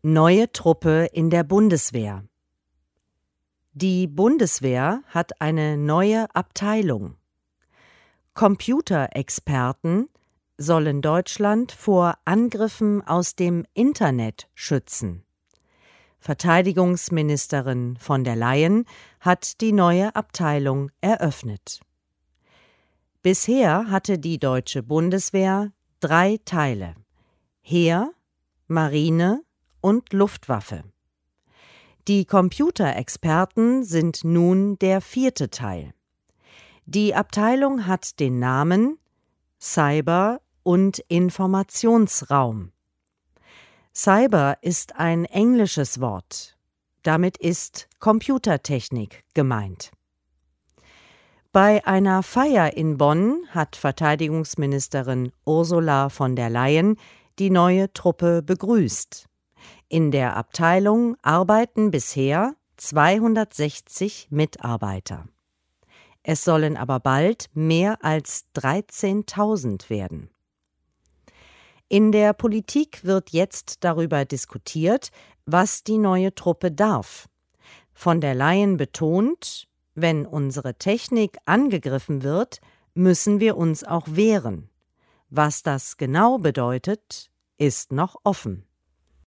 Neue Truppe in der Bundeswehr. Die Bundeswehr hat eine neue Abteilung. Computerexperten sollen Deutschland vor Angriffen aus dem Internet schützen. Verteidigungsministerin von der Leyen hat die neue Abteilung eröffnet. Bisher hatte die deutsche Bundeswehr 3 Teile: Heer, Marine und Luftwaffe. Die Computerexperten sind nun der 4. Teil. Die Abteilung hat den Namen Cyber- und Informationsraum. Cyber ist ein englisches Wort. Damit ist Computertechnik gemeint. Bei einer Feier in Bonn hat Verteidigungsministerin Ursula von der Leyen die neue Truppe begrüßt. In der Abteilung arbeiten bisher 260 Mitarbeiter. Es sollen aber bald mehr als 13.000 werden. In der Politik wird jetzt darüber diskutiert, was die neue Truppe darf. Von der Leyen betont, wenn unsere Technik angegriffen wird, müssen wir uns auch wehren. Was das genau bedeutet, ist noch offen.